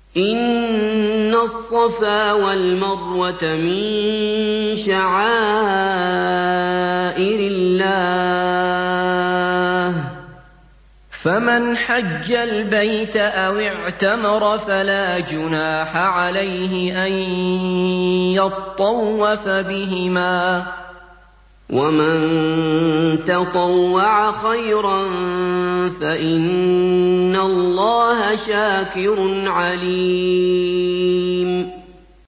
إِنَّ الصَّفَا وَالْمَرْوَةَ مِن شَعَائِرِ اللَّهِ ۖ فَمَنْ حَجَّ الْبَيْتَ أَوِ اعْتَمَرَ فَلَا جُنَاحَ عَلَيْهِ أَن يَطَّوَّفَ بِهِمَا ۚ وَمَن تَطَوَّعَ خَيْرًا فَإِنَّ اللَّهَ شَاكِرٌ عَلِيمٌ